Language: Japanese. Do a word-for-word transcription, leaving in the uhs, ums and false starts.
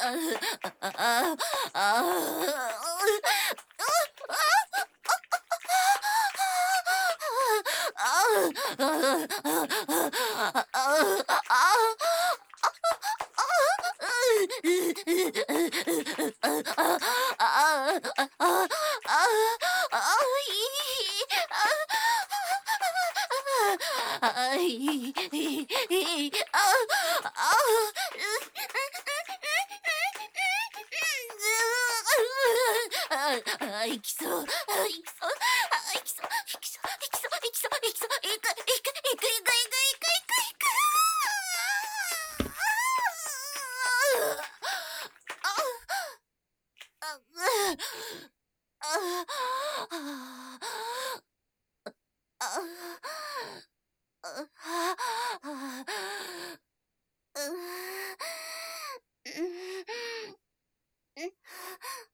あい、あ、あ、ああ、いきそう、あ、いきそう、あ、いきそう、いきそう、いきそう、いきそう、いきそう、いく、いく、いく、いく、いく、いく、いく、いく。ああ、あ、あ、あ、あ、あ、うん、うん、うん。